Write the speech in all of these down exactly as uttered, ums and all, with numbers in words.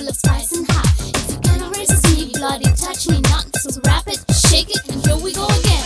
full of spice and hot. If you cannot resist me, bloody touch me not. So wrap it, shake it, and here we go again.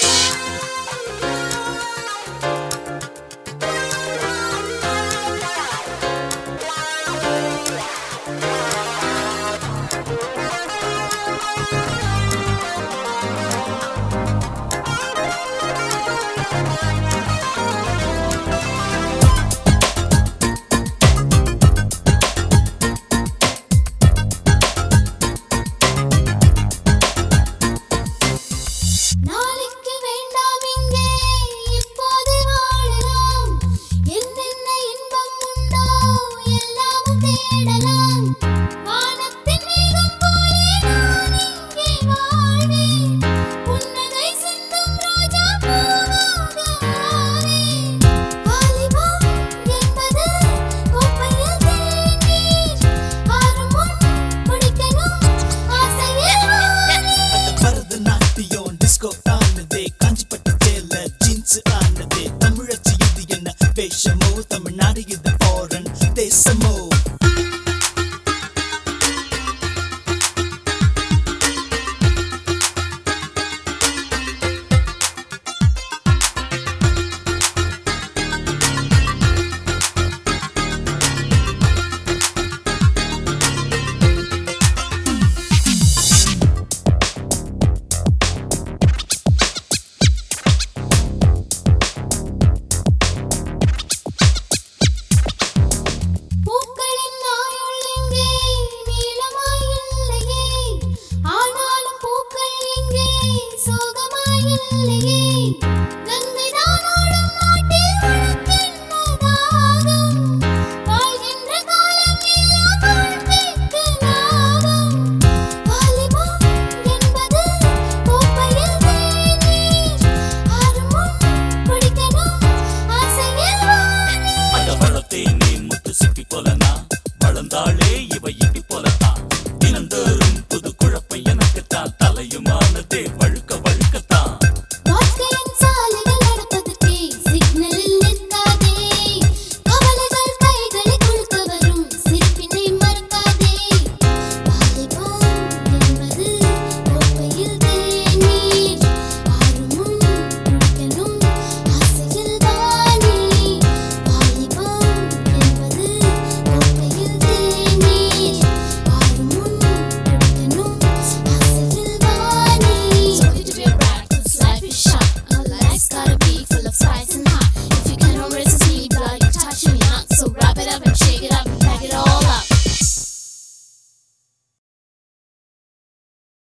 நாளைக்கு வேண்டாம் இங்கே இப்போது வாழலாம். என்னென்ன இன்பம் உண்டோ எல்லாமும் தேடலாம். வானத்தின் மேகம் போலே நான் இங்கே வாழ்வேன். புன்னகை சிந்தும் ரோஜா பூவாக ஆவேன். வாலிபம் என்பது கோப்பையில் தேநீர். ஆறும் முன் குடிக்கணும் ஆசையில் வானீர். பரதநாட்டியம் டிஸ்கோ ஆனதே, காஞ்சிப்பட்டு சேல ஜீன்ஸ் ஆனதே. தமிழச்சி இது என்ன வேஷமோ, தமிழ்நாடு இது ஃபாரின் தேசமோ. பூக்களின் ஆயுள் இங்கே நீளமாயில்லையே. ஆனாலும் பூக்கள் இங்கே சோகமாயில்லையே.